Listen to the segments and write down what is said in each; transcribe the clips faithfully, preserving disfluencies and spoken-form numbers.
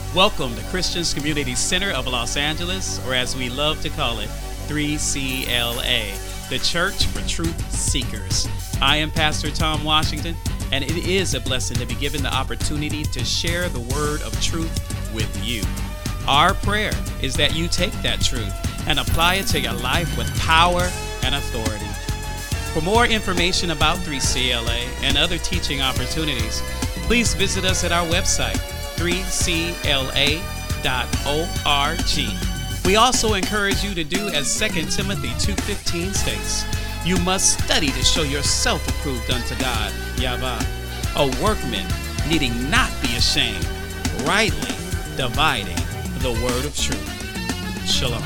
Welcome to Christians Community Center of Los Angeles, or as we love to call it, three C L A, the Church for Truth Seekers. I am Pastor Tom Washington, and it is a blessing to be given the opportunity to share the word of truth with you. Our prayer is that you take that truth and apply it to your life with power and authority. For more information about three C L A and other teaching opportunities, please visit us at our website, three C L A dot org. We also encourage you to do as Second Timothy two fifteen states. You must study to show yourself approved unto God, Yahweh, a workman needing not be ashamed, rightly dividing the word of truth. Shalom.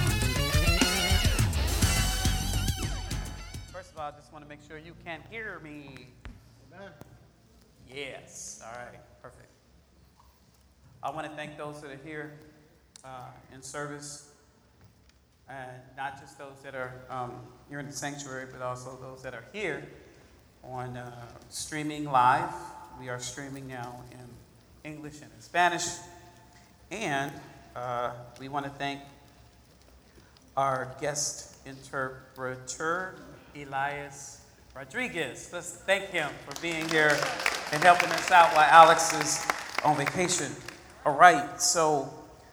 First of all, I just want to make sure you can hear me. Amen. Yes. All right. Perfect. I want to thank those that are here uh, in service, and not just those that are um, here in the sanctuary, but also those that are here on uh, streaming live. We are streaming now in English and in Spanish, and uh, we want to thank our guest interpreter, Elias Rodriguez. Let's thank him for being here and helping us out while Alex is on vacation. All right, so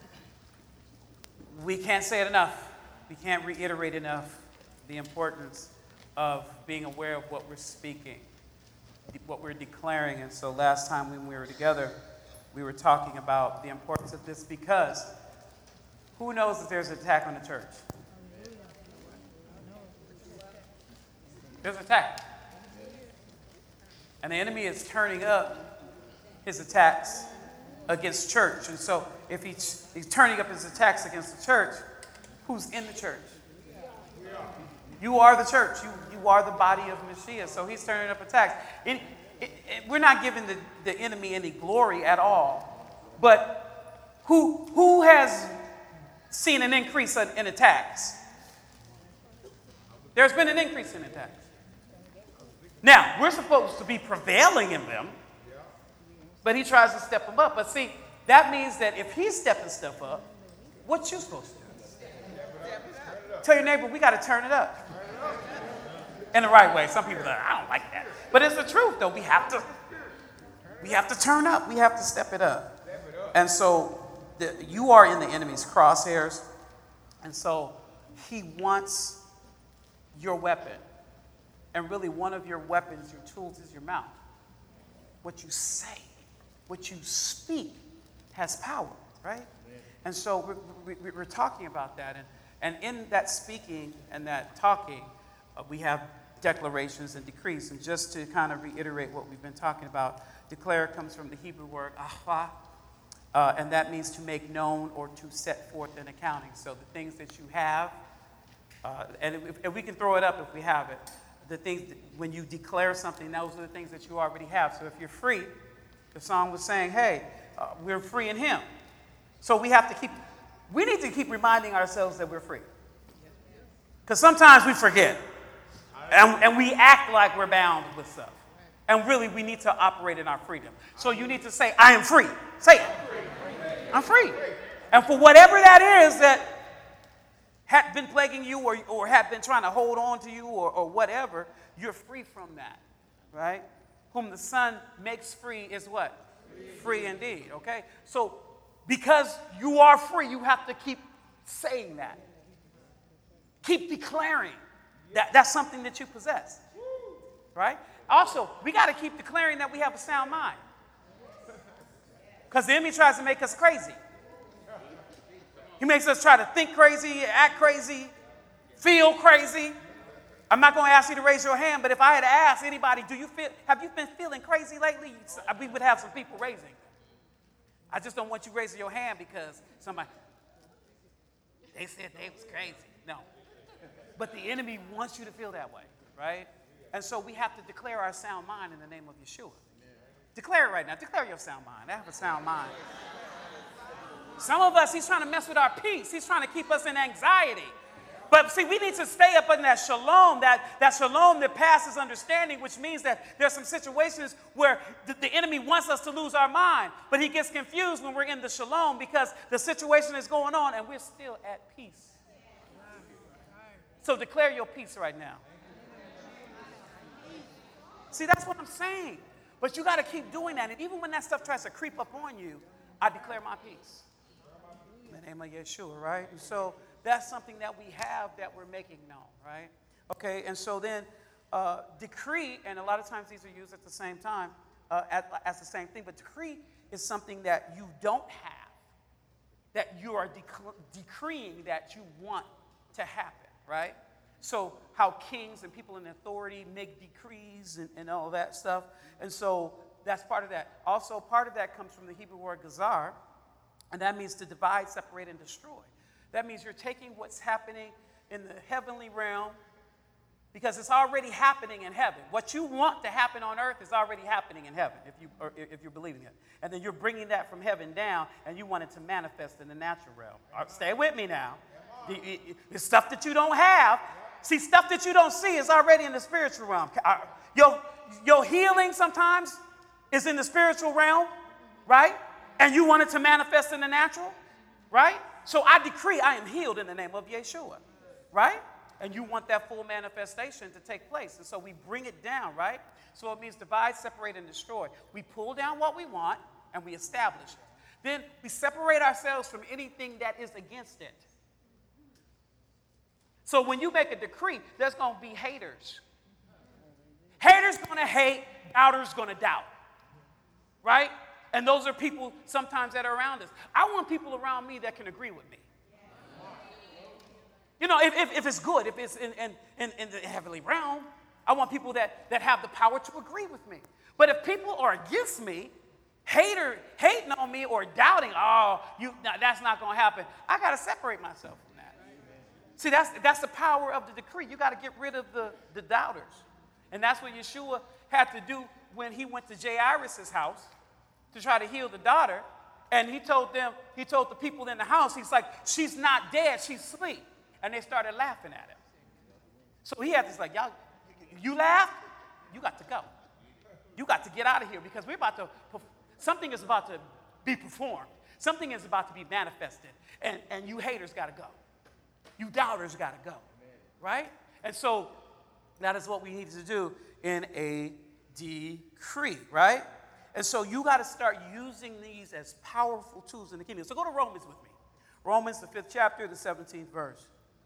we can't say it enough. We can't reiterate enough the importance of being aware of what we're speaking, what we're declaring. And so last time when we were together, we were talking about the importance of this, because who knows if there's an attack on the church? There's an attack. And the enemy is turning up his attacks against church. And so if he's, he's turning up his attacks against the church, who's in the church? You are the church. You, you are the body of Mashiach. So he's turning up attacks. It, it, it, we're not giving the, the enemy any glory at all. But who, who has seen an increase in, in attacks? There's been an increase in attacks. Now, we're supposed to be prevailing in them, but he tries to step them up. But see, that means that if he's stepping stuff up, what you supposed to do? Tell your neighbor, we got to turn it up. In the right way. Some people are like, I don't like that. But it's the truth, though. We have to, we have to turn up. We have to step it up. And so the, you are in the enemy's crosshairs. And so he wants your weapon. And really, one of your weapons, your tools, is your mouth. What you say, what you speak has power, right? Amen. And so we're, we're, we're talking about that. And, and in that speaking and that talking, uh, we have declarations and decrees. And just to kind of reiterate what we've been talking about, declare comes from the Hebrew word ahva, uh, and that means to make known or to set forth in accounting. So the things that you have, uh, and, if, and we can throw it up if we have it. The things that, when you declare something, those are the things that you already have. So if you're free, the song was saying, hey, uh, we're free in him. So we have to keep, we need to keep reminding ourselves that we're free. Because sometimes we forget. And, and we act like we're bound with stuff. And really, we need to operate in our freedom. So you need to say, I am free. Say it. I'm free. And for whatever that is that had been plaguing you, or, or had been trying to hold on to you, or, or whatever, you're free from that, right? Whom the Son makes free is what? Free, free indeed, okay? So because you are free, you have to keep saying that. Keep declaring that that's something that you possess, right? Also, we got to keep declaring that we have a sound mind, because the enemy tries to make us crazy. He makes us try to think crazy, act crazy, feel crazy. I'm not going to ask you to raise your hand, but if I had to ask anybody, do you feel, have you been feeling crazy lately? We would have some people raising. I just don't want you raising your hand because somebody, they said they was crazy. No. But the enemy wants you to feel that way, right? And so we have to declare our sound mind in the name of Yeshua. Declare it right now. Declare your sound mind. I have a sound mind. Some of us, he's trying to mess with our peace. He's trying to keep us in anxiety. But see, we need to stay up in that shalom, that, that shalom that passes understanding, which means that there's some situations where the, the enemy wants us to lose our mind, but he gets confused when we're in the shalom because the situation is going on and we're still at peace. So declare your peace right now. See, that's what I'm saying. But you got to keep doing that. And even when that stuff tries to creep up on you, I declare my peace. In the name of Yeshua, right? And so that's something that we have that we're making known, right? Okay, and so then uh, decree, and a lot of times these are used at the same time, uh, as, as the same thing, but decree is something that you don't have, that you are dec- decreeing that you want to happen, right? So how kings and people in authority make decrees and, and all that stuff. And so that's part of that. Also, part of that comes from the Hebrew word gazar, and that means to divide, separate, and destroy. That means you're taking what's happening in the heavenly realm because it's already happening in heaven. What you want to happen on earth is already happening in heaven if, you, or if you're believing it. And then you're bringing that from heaven down, and you want it to manifest in the natural realm. Right, stay with me now. The, the stuff that you don't have, see, stuff that you don't see is already in the spiritual realm. Your, your healing sometimes is in the spiritual realm, right? And you want it to manifest in the natural, right? So I decree I am healed in the name of Yeshua, right? And you want that full manifestation to take place. And so we bring it down, right? So it means divide, separate, and destroy. We pull down what we want, and we establish it. Then we separate ourselves from anything that is against it. So when you make a decree, there's going to be haters. Haters going to hate, doubters going to doubt, right? And those are people sometimes that are around us. I want people around me that can agree with me. You know, if, if, if it's good, if it's in, in, in, in the heavenly realm, I want people that, that have the power to agree with me. But if people are against me, hater, hating on me or doubting, oh, you, no, that's not going to happen, I got to separate myself from that. See, that's, that's the power of the decree. You got to get rid of the, the doubters. And that's what Yeshua had to do when he went to Jairus' house to try to heal the daughter. And he told them, he told the people in the house, he's like, she's not dead, she's asleep. And they started laughing at him. So he had this like, y'all, you laugh? You got to go. You got to get out of here because we're about to, something is about to be performed. Something is about to be manifested. And, and you haters got to go. You doubters got to go. Right? And so that is what we need to do in a decree, right? And so you got to start using these as powerful tools in the kingdom. So go to Romans with me. Romans, the fifth chapter, the seventeenth verse.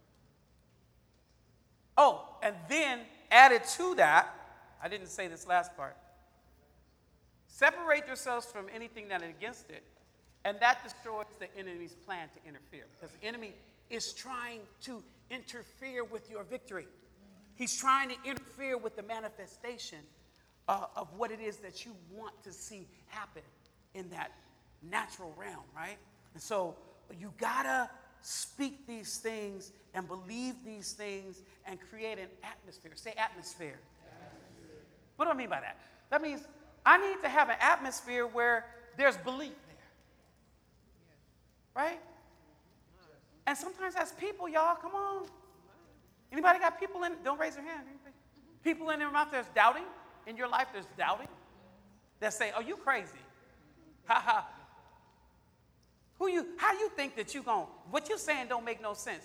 Oh, and then added to that, I didn't say this last part. Separate yourselves from anything that is against it, and that destroys the enemy's plan to interfere. Because the enemy is trying to interfere with your victory. He's trying to interfere with the manifestation uh, of what it is that you want to see happen in that natural realm, right? And so you gotta speak these things and believe these things and create an atmosphere. Say atmosphere. Atmosphere. What do I mean by that? That means I need to have an atmosphere where there's belief there. Right? And sometimes as people, y'all, come on. Anybody got people in, don't raise your hand. People in their mouth, there's doubting. In your life, there's doubting. That say, oh, you crazy. Ha ha. Who you, how you think that you going, what you saying don't make no sense.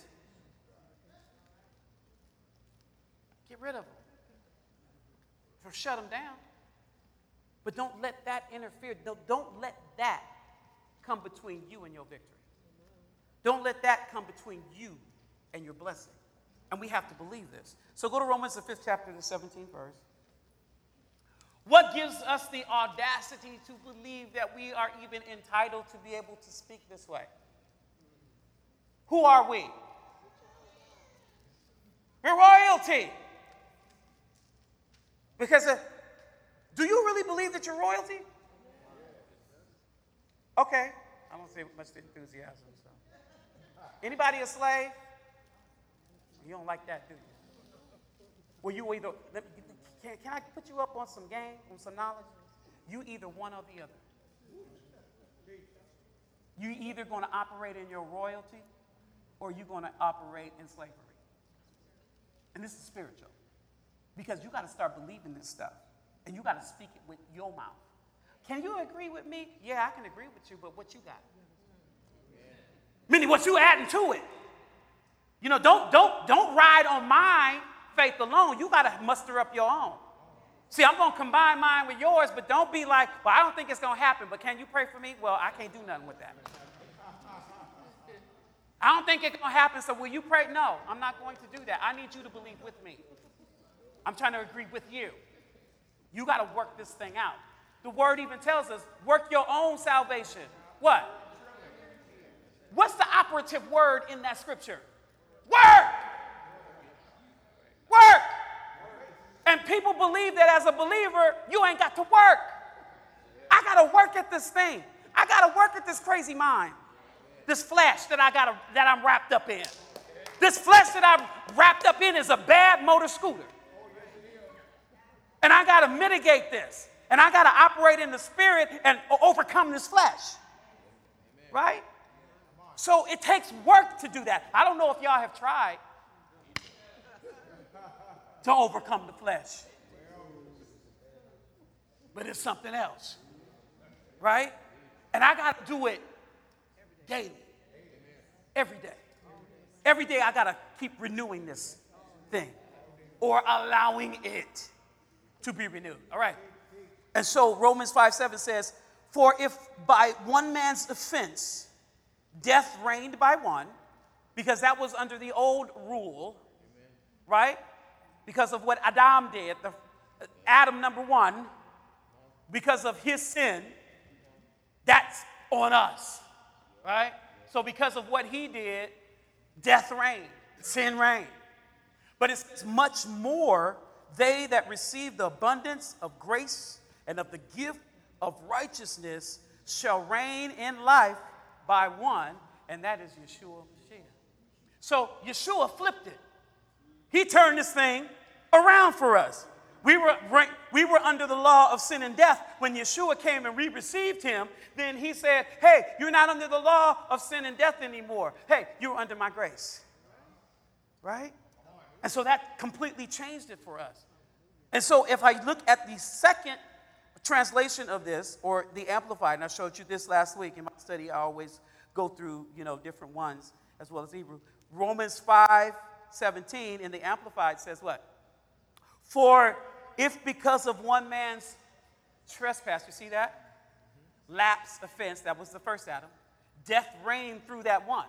Get rid of them. Or shut them down. But don't let that interfere. Don't, don't let that come between you and your victory. Don't let that come between you and your blessing. And we have to believe this. So go to Romans, the fifth chapter, the seventeenth verse. What gives us the audacity to believe that we are even entitled to be able to speak this way? Who are we? We're royalty. Because uh, do you really believe that you're royalty? Okay. I don't see much enthusiasm. So. Anybody a slave? You don't like that, do you? Well, you either, can, can I put you up on some game, on some knowledge? You either one or the other. You either going to operate in your royalty or you're going to operate in slavery. And this is spiritual. Because you got to start believing this stuff. And you got to speak it with your mouth. Can you agree with me? Yeah, I can agree with you, but what you got? Meaning what you adding to it. You know, don't, don't, don't ride on my faith alone. You got to muster up your own. See, I'm going to combine mine with yours, but don't be like, well, I don't think it's going to happen, but can you pray for me? Well, I can't do nothing with that. I don't think it's going to happen, so will you pray? No, I'm not going to do that. I need you to believe with me. I'm trying to agree with you. You got to work this thing out. The word even tells us, work your own salvation. What? What's the operative word in that scripture? Work! Work! And people believe that as a believer, you ain't got to work. I got to work at this thing. I got to work at this crazy mind. This flesh that I got that I'm wrapped up in. This flesh that I'm wrapped up in is a bad motor scooter. And I got to mitigate this. And I got to operate in the spirit and overcome this flesh. Right? So it takes work to do that. I don't know if y'all have tried to overcome the flesh. But it's something else. Right? And I got to do it daily. Every day. Every day I got to keep renewing this thing. Or allowing it to be renewed. All right. And so Romans five seven says, for if by one man's offense death reigned by one, because that was under the old rule, right? Because of what Adam did, the, Adam number one, because of his sin, that's on us, right? So because of what he did, death reigned, sin reigned. But it's much more they that receive the abundance of grace and of the gift of righteousness shall reign in life by one, and that is Yeshua Mashiach. So Yeshua flipped it. He turned this thing around for us. We were, we were under the law of sin and death. When Yeshua came and we received him, then he said, hey, you're not under the law of sin and death anymore. Hey, you're under my grace. Right? And so that completely changed it for us. And so if I look at the second translation of this, or the Amplified, and I showed you this last week in my study, I always go through, you know, different ones as well as Hebrew. Romans five seventeen in the Amplified says what? For if because of one man's trespass, you see that? Lapse, offense, that was the first Adam. Death reigned through that one.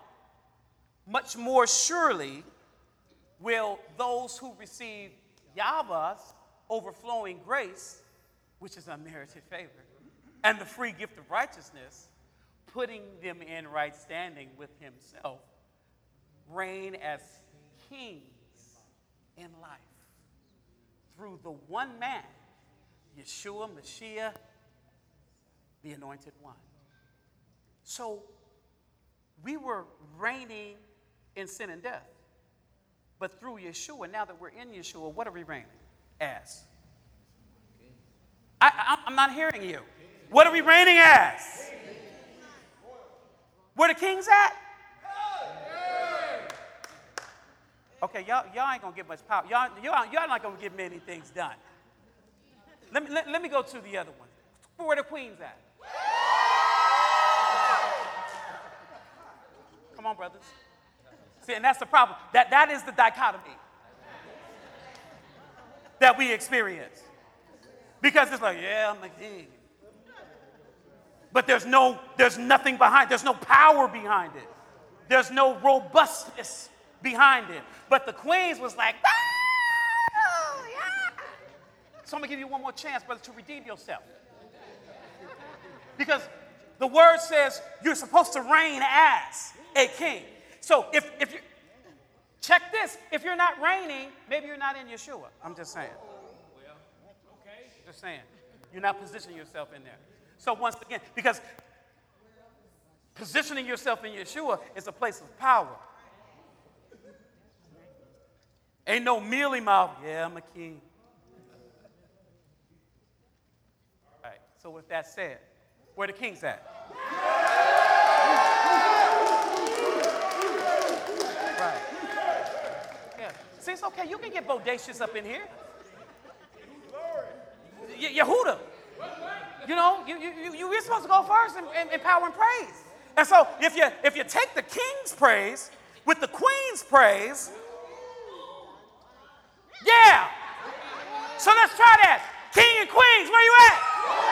Much more surely will those who receive Yahweh's overflowing grace, which is unmerited favor, and the free gift of righteousness, putting them in right standing with himself, reign as kings in life through the one man, Yeshua Mashiach, the anointed one. So we were reigning in sin and death. But through Yeshua, now that we're in Yeshua, what are we reigning as? I, I'm not hearing you. What are we reigning as? Where the kings at? Okay, y'all, y'all ain't going to get much power. Y'all, y'all, y'all not going to get many things done. Let me, let, let me go to the other one. Where the queens at? Come on, brothers. See, and that's the problem. That, that is the dichotomy that we experience. Because it's like, yeah, I'm a king. But there's no, there's nothing behind, there's no power behind it. There's no robustness behind it. But the queens was like, oh, yeah. So I'm going to give you one more chance, brother, to redeem yourself. Because the word says you're supposed to reign as a king. So if, if you, check this, if you're not reigning, maybe you're not in Yeshua. I'm just saying. Just saying. You're not positioning yourself in there. So once again, because positioning yourself in Yeshua is a place of power. Ain't no mealy mouth. Yeah, I'm a king. All right. So with that said, where the kings at? Right. Yeah. See, it's okay. You can get bodacious up in here. Y- Yehuda. You know, you, you, you, you're supposed to go first in, in, in power and praise. And so if you, if you take the king's praise with the queen's praise, yeah. So let's try that. King and queens, where you at?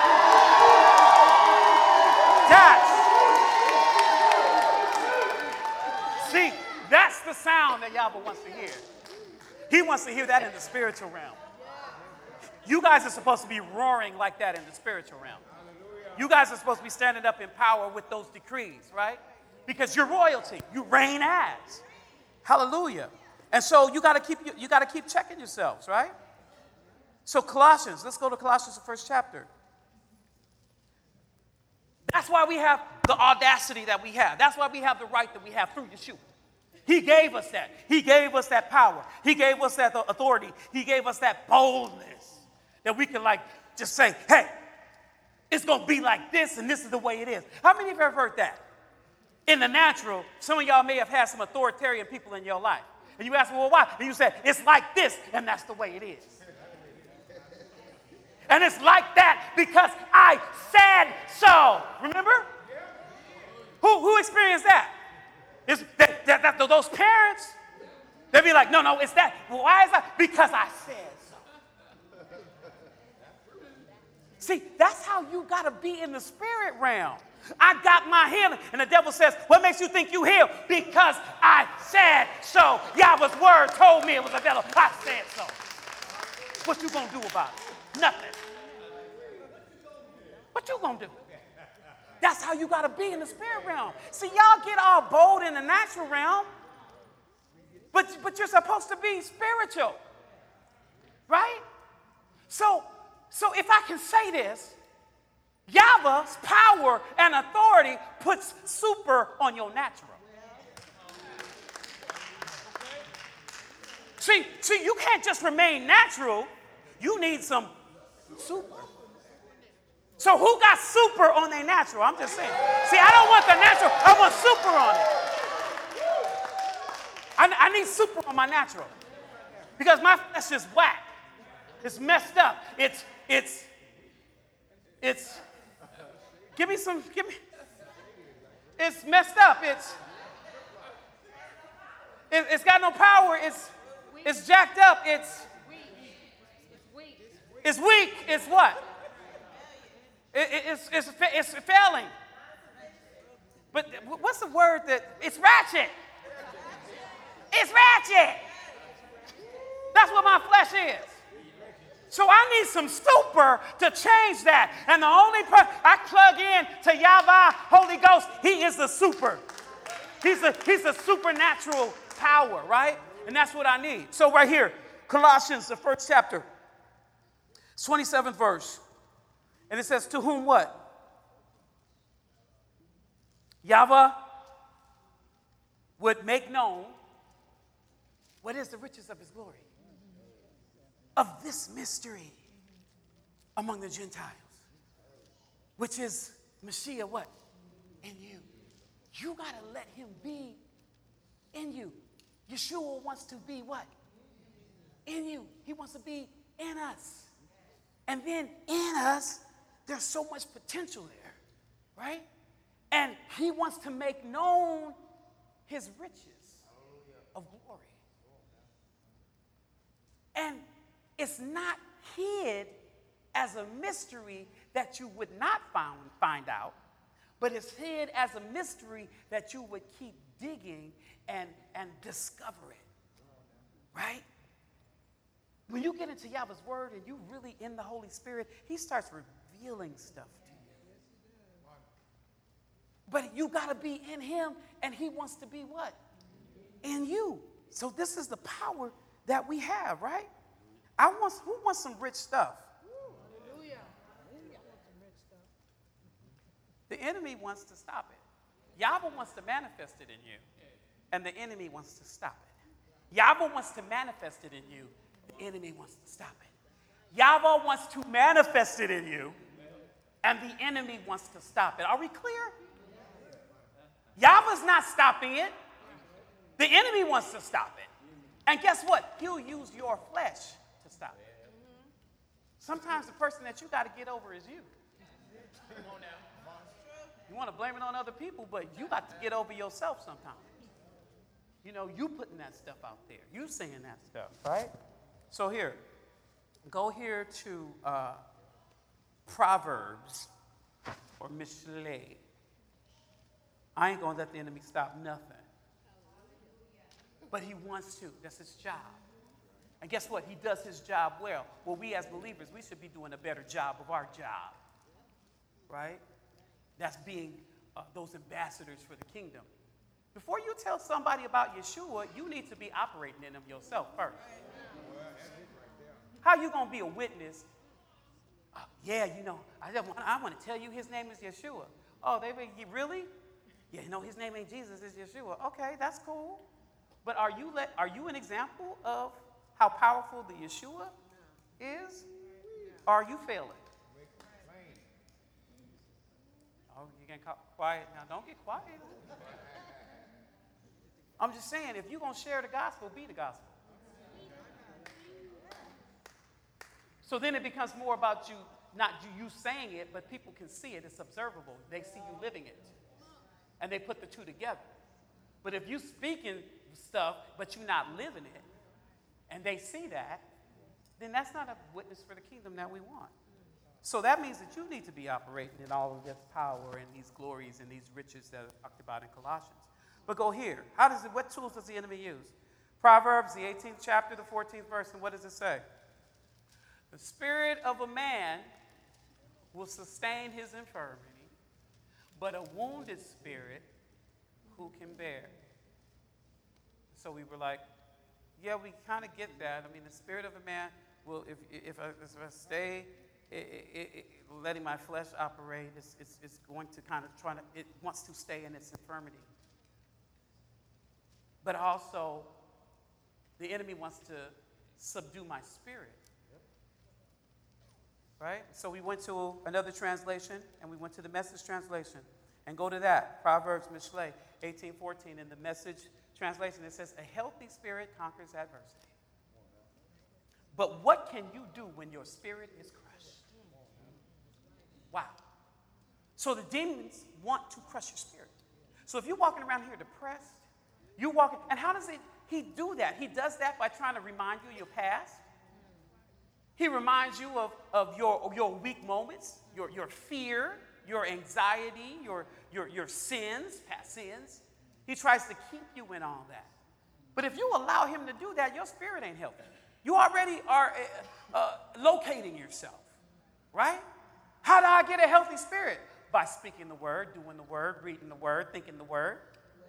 That's. See, that's the sound that Yahweh wants to hear. He wants to hear that in the spiritual realm. You guys are supposed to be roaring like that in the spiritual realm. You guys are supposed to be standing up in power with those decrees, right? Because you're royalty. You reign as. Hallelujah. And so you got to keep you got to keep checking yourselves, right? So Colossians, let's go to Colossians, the first chapter. That's why we have the audacity that we have. That's why we have the right that we have through Yeshua. He gave us that. He gave us that power. He gave us that authority. He gave us that boldness that we can like just say, hey, it's going to be like this and this is the way it is. How many of you have heard that? In the natural, some of y'all may have had some authoritarian people in your life. And you ask, well, why? And you said, it's like this, and that's the way it is. And it's like that because I said so. Remember? Who, who experienced that? Is that, that, that those parents? They'd be like, no, no, it's that. Well, why is that? Because I said so. See, that's how you got to be in the spirit realm. I got my healing. And the devil says, what makes you think you healed? Because I said so. Yahweh's word told me it was a devil. I said so. What you going to do about it? Nothing. What you going to do? That's how you got to be in the spirit realm. See, y'all get all bold in the natural realm, but, but you're supposed to be spiritual, right? So, so if I can say this, Yahweh's power and authority puts super on your natural. See, see, you can't just remain natural. You need some super. So who got super on their natural? I'm just saying. See, I don't want the natural. I want super on it. I, I need super on my natural. Because my flesh is whack. It's messed up. It's, it's, it's, give me some, give me, it's messed up. It's, it, it's got no power. It's, it's jacked up. It's, it's weak. It's what? It, it, it's, it's, it's failing. But what's the word that, it's ratchet. It's ratchet. That's what my flesh is. So I need some super to change that. And the only person I plug in to Yahweh, Holy Ghost, he is the super. He's a, he's a supernatural power, right? And that's what I need. So right here, Colossians, the first chapter, twenty-seventh verse. And it says, to whom what? Yahweh would make known what is the riches of his glory. Of this mystery among the Gentiles, which is Mashiach what? In you. You got to let him be in you. Yeshua wants to be what? In you. He wants to be in us. And then in us, there's so much potential there, right? And he wants to make known his riches of glory. And it's not hid as a mystery that you would not find, find out, but it's hid as a mystery that you would keep digging and, and discover it, right? When you get into Yahweh's word and you really in the Holy Spirit, he starts revealing stuff to you. But you got to be in him, and he wants to be what? In you. So this is the power that we have, right? I want, who wants some rich stuff? The enemy wants to stop it. Yahweh wants to manifest it in you, and the enemy wants to stop it. Yahweh wants to manifest it in you. The enemy wants to stop it. Yahweh wants to manifest it in you, and the enemy wants to stop it. Are we clear? Yahweh's not stopping it. The enemy wants to stop it. And guess what? He'll use your flesh to stop it. Sometimes the person that you got to get over is you. You want to blame it on other people, but you got to get over yourself sometimes. You know, you putting that stuff out there. You saying that stuff, right? So here, go here to uh, Proverbs or Mishlei. I ain't going to let the enemy stop nothing. But he wants to. That's his job. And guess what? He does his job well. Well, we as believers, we should be doing a better job of our job. Right? That's being uh, those ambassadors for the kingdom. Before you tell somebody about Yeshua, you need to be operating in them yourself first. How are you going to be a witness? Uh, yeah, you know, I, just want, I want to tell you his name is Yeshua. Oh, they really? Yeah, no, his name ain't Jesus, it's Yeshua. Okay, that's cool. But are you let, are you an example of how powerful the Yeshua is? Or are you failing? Oh, you getting quiet now. Don't get quiet. I'm just saying, if you're going to share the gospel, be the gospel. So then it becomes more about you, not you saying it, but people can see it. It's observable. They see you living it. And they put the two together. But if you speaking stuff, but you're not living it, and they see that, then that's not a witness for the kingdom that we want. So that means that you need to be operating in all of this power and these glories and these riches that are talked about in Colossians. But go here. How does it, what tools does the enemy use? Proverbs, the eighteenth chapter, the fourteenth verse, and what does it say? The spirit of a man will sustain his infirmity, but a wounded spirit who can bear? So we were like, yeah, we kind of get that. I mean, the spirit of a man will, if, if, I, if I stay, it, it, it, letting my flesh operate, it's, it's, it's going to kind of try to, it wants to stay in its infirmity. But also, the enemy wants to subdue my spirit. Right? So we went to another translation, and we went to the Message translation. And go to that, Proverbs, Mishlei, eighteen fourteen. In the Message translation, it says, a healthy spirit conquers adversity. But what can you do when your spirit is crushed? Wow. So the demons want to crush your spirit. So if you're walking around here depressed, you're walking, and how does it, he do that? He does that by trying to remind you of your past. He reminds you of, of your, your weak moments, your, your fear, your anxiety, your, your, your sins, past sins. He tries to keep you in all that. But if you allow him to do that, your spirit ain't healthy. You already are uh, uh, locating yourself, right? How do I get a healthy spirit? By speaking the word, doing the word, reading the word, thinking the word.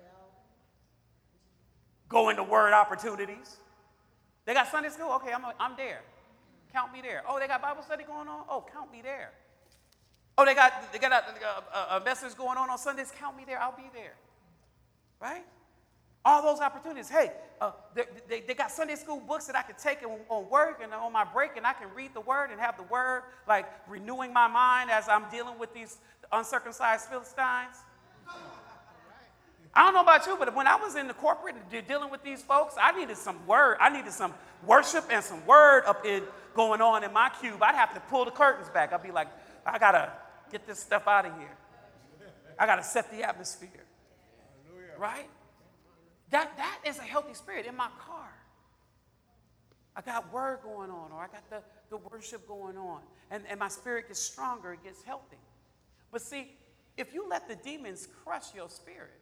Going to word opportunities. They got Sunday school? Okay, I'm, a, I'm there. Count me there. Oh, they got Bible study going on? Oh, count me there. Oh, they got, they got a, a, a message going on on Sundays? Count me there. I'll be there. Right? All those opportunities. Hey, uh, they, they, they got Sunday school books that I can take on, on work and on my break, and I can read the word and have the word, like, renewing my mind as I'm dealing with these uncircumcised Philistines. I don't know about you, but when I was in the corporate and dealing with these folks, I needed some word. I needed some worship and some word up in going on in my cube. I'd have to pull the curtains back. I'd be like, I got to get this stuff out of here. I got to set the atmosphere. Right? That, that is a healthy spirit in my car. I got word going on, or I got the, the worship going on, and, and my spirit gets stronger, it gets healthy. But see, if you let the demons crush your spirit,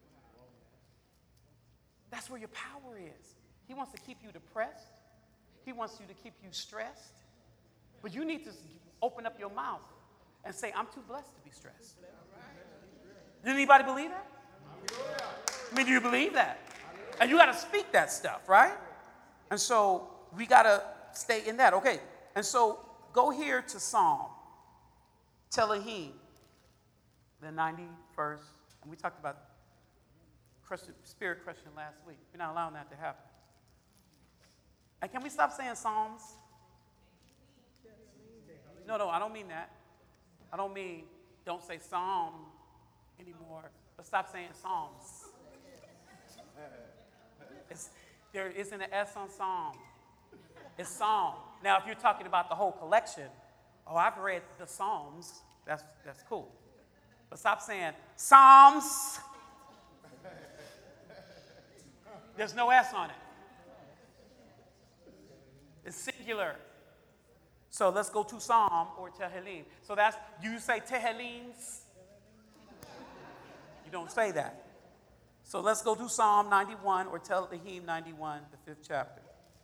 that's where your power is. He wants to keep you depressed. He wants you to keep you stressed. But you need to open up your mouth and say, I'm too blessed to be stressed. Does anybody believe that? I mean, do you believe that? And you got to speak that stuff, right? And so we got to stay in that. Okay. And so go here to Psalm. Telahim, the ninety-first. And we talked about crushing, spirit crushing last week. We're not allowing that to happen. And can we stop saying Psalms? No, no, I don't mean that. I don't mean don't say Psalm anymore, but stop saying Psalms. It's, There isn't an S on Psalm. It's Psalm. Now, if you're talking about the whole collection, oh, I've read the Psalms. That's, that's cool. But stop saying Psalms. There's no S on it. It's singular. So let's go to Psalm or Tehillim. So that's, you say Tehillims? You don't say that. So let's go to Psalm ninety-one or Tehillim ninety-one, the fifth chapter.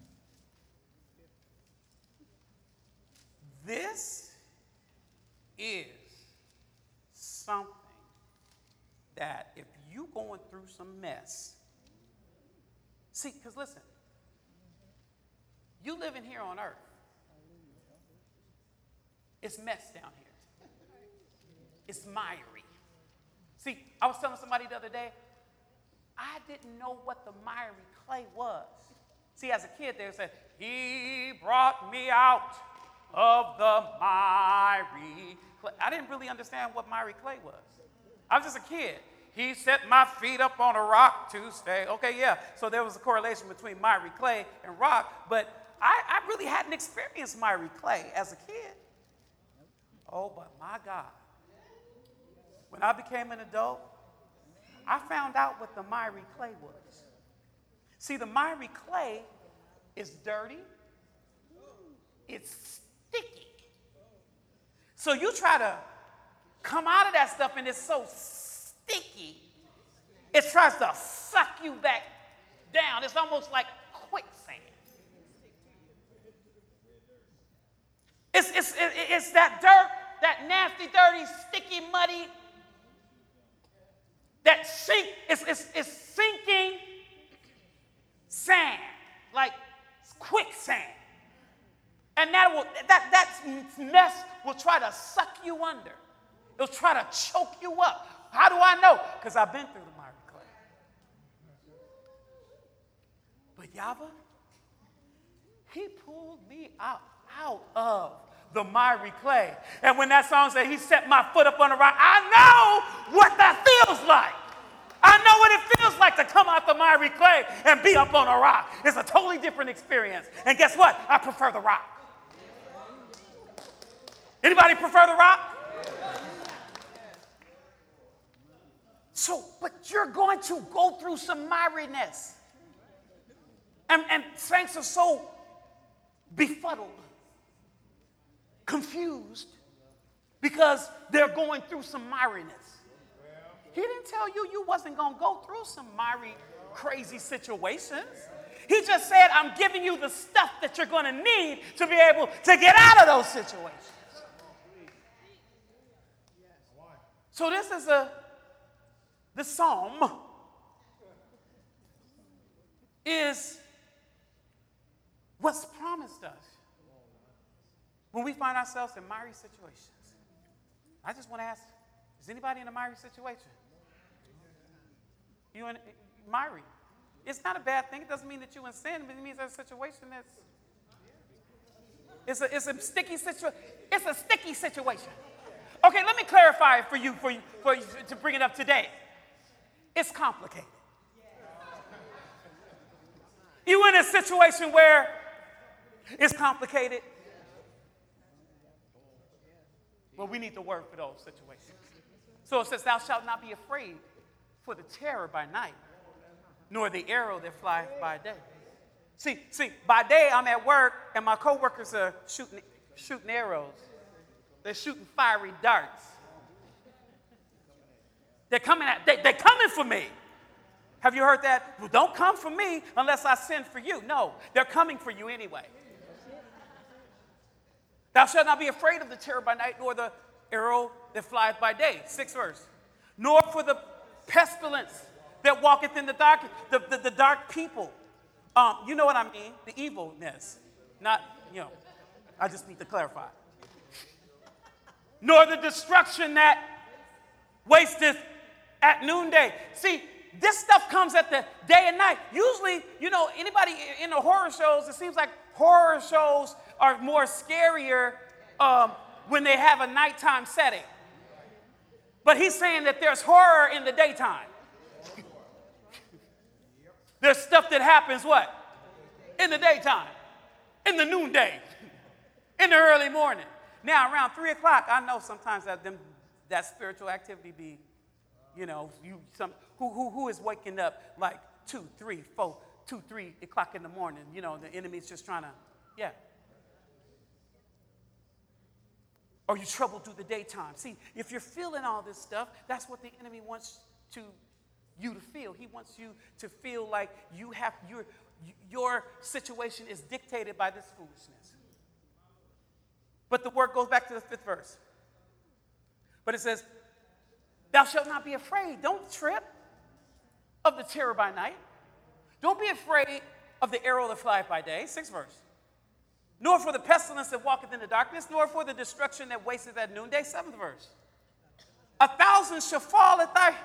This is something that if you going through some mess, see, because listen, you living here on earth. It's mess down here. It's miry. See, I was telling somebody the other day, I didn't know what the miry clay was. See, as a kid, they said, he brought me out of the miry clay. I didn't really understand what miry clay was. I was just a kid. He set my feet up on a rock to stay. Okay, yeah. So there was a correlation between miry clay and rock, but I, I really hadn't experienced miry clay as a kid. Oh, but my God. When I became an adult, I found out what the miry clay was. See, the miry clay is dirty. It's sticky. So you try to come out of that stuff and it's so sticky, it tries to suck you back down. It's almost like quicksand. It's, it's, it's that dirt, that nasty, dirty, sticky, muddy, that sink, it's, it's, it's sinking sand, like quicksand. And that, will, that, that mess will try to suck you under. It'll try to choke you up. How do I know? Because I've been through the miry clay. But Yahweh, he pulled me out, out of the miry clay. And when that song said, he set my foot up on the rock, I know what that feels like. I know what it feels like to come out the miry clay and be up on a rock. It's a totally different experience. And guess what? I prefer the rock. Anybody prefer the rock? So, but you're going to go through some miriness. And, and saints are so befuddled, confused, because they're going through some miriness. He didn't tell you you wasn't going to go through some miry, crazy situations. He just said, I'm giving you the stuff that you're going to need to be able to get out of those situations. So this is a, the psalm is what's promised us when we find ourselves in miry situations. I just want to ask, is anybody in a miry situation? You in miry? It's not a bad thing. It doesn't mean that you're in sin, but it means there's a situation that's it's a it's a sticky situation. It's a sticky situation. Okay, let me clarify it for you, for you, for you to bring it up today. It's complicated. You in a situation where it's complicated. Well, we need the word for those situations. So it says, thou shalt not be afraid for the terror by night, nor the arrow that flieth by day. See, see, by day I'm at work and my coworkers are shooting, shooting arrows. They're shooting fiery darts. They're coming at, they, they're coming for me. Have you heard that? Well, don't come for me unless I send for you. No, they're coming for you anyway. Thou shalt not be afraid of the terror by night, nor the arrow that flieth by day. Sixth verse. Nor for the pestilence that walketh in the dark, the, the, the dark people. Um, you know what I mean? The evilness. Not, you know, I just need to clarify. Nor the destruction that wasteth at noonday. See, this stuff comes at the day and night. Usually, you know, anybody in the horror shows, it seems like horror shows are more scarier um, when they have a nighttime setting. But he's saying that there's horror in the daytime. There's stuff that happens what? in the daytime, in the noonday, in the early morning. Now, around three o'clock, I know sometimes that them, that spiritual activity be, you know, you some who who who is waking up like two, three, four, two, three o'clock in the morning. You know, the enemy's just trying to, yeah. Or you trouble through the daytime. See, if you're feeling all this stuff, that's what the enemy wants to you to feel. He wants you to feel like you have your your situation is dictated by this foolishness. But the word goes back to the fifth verse. But it says, thou shalt not be afraid. Don't trip of the terror by night. Don't be afraid of the arrow that flieth by day. Sixth verse. Nor for the pestilence that walketh in the darkness, nor for the destruction that wasteth at noonday. Seventh verse. A thousand shall fall at thy...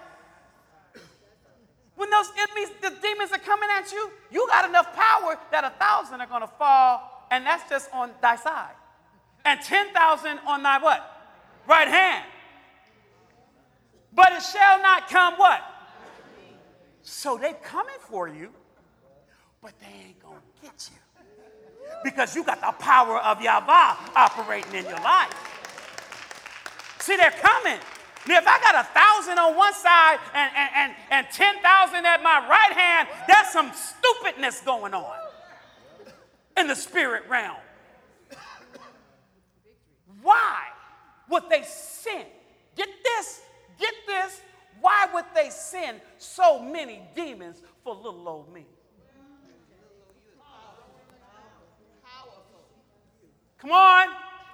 When those enemies, the demons are coming at you, you got enough power that a thousand are going to fall, and that's just on thy side. And ten thousand on thy what? Right hand. But it shall not come what? So they coming for you, but they ain't going to get you. Because you got the power of Yahweh operating in your life. See, they're coming. Now, if I got a thousand on one side and, and, and, and ten thousand at my right hand, there's some stupidness going on in the spirit realm. Why would they send? Get this, get this. Why would they send so many demons for little old me? Come on.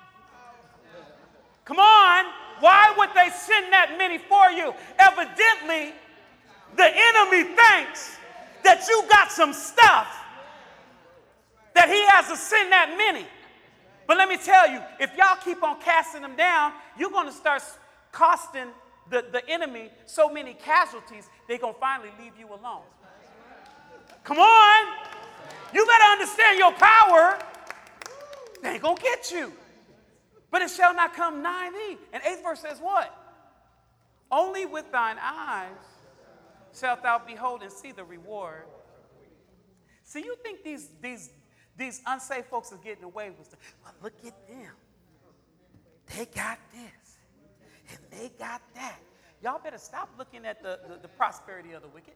Come on. Why would they send that many for you? Evidently, the enemy thinks that you got some stuff that he has to send that many. But let me tell you, if y'all keep on casting them down, you're going to start costing the, the enemy so many casualties, they're going to finally leave you alone. Come on. You better understand your power. They ain't going to get you. But it shall not come nigh thee. And eighth verse says what? Only with thine eyes shalt thou behold and see the reward. See, you think these, these, these unsaved folks are getting away with stuff. Well, look at them. They got this. And they got that. Y'all better stop looking at the, the, the prosperity of the wicked.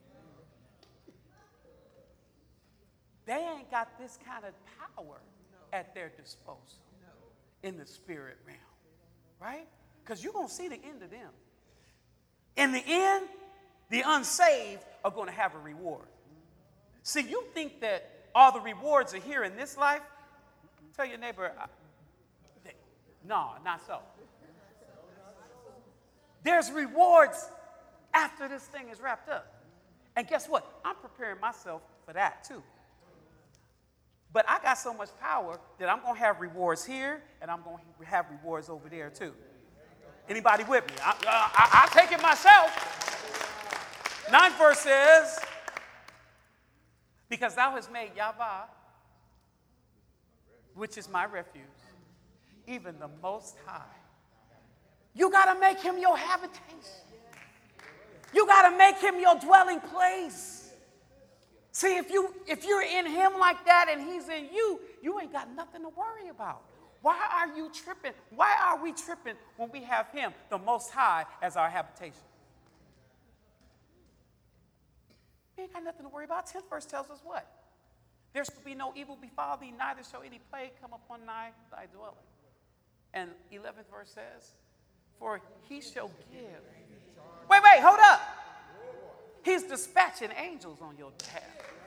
They ain't got this kind of power at their disposal in the spirit realm, right? Because you're going to see the end of them. In the end, the unsaved are going to have a reward. See, you think that all the rewards are here in this life? Tell your neighbor, no, not so. There's rewards after this thing is wrapped up. And guess what? I'm preparing myself for that too. But I got so much power that I'm going to have rewards here, and I'm going to have rewards over there too. Anybody with me? I, uh, I, I take it myself. Ninth verse says, because thou hast made Yahweh, which is my refuge, even the Most High. You got to make him your habitation. You got to make him your dwelling place. See, if, you, if you're in him like that and he's in you, you ain't got nothing to worry about. Why are you tripping? Why are we tripping when we have him, the Most High, as our habitation? We ain't got nothing to worry about. tenth verse tells us what? There shall be no evil befall thee, neither shall any plague come upon thy, thy dwelling. And eleventh verse says, for he shall give. Wait, wait, hold up. He's dispatching angels on your behalf.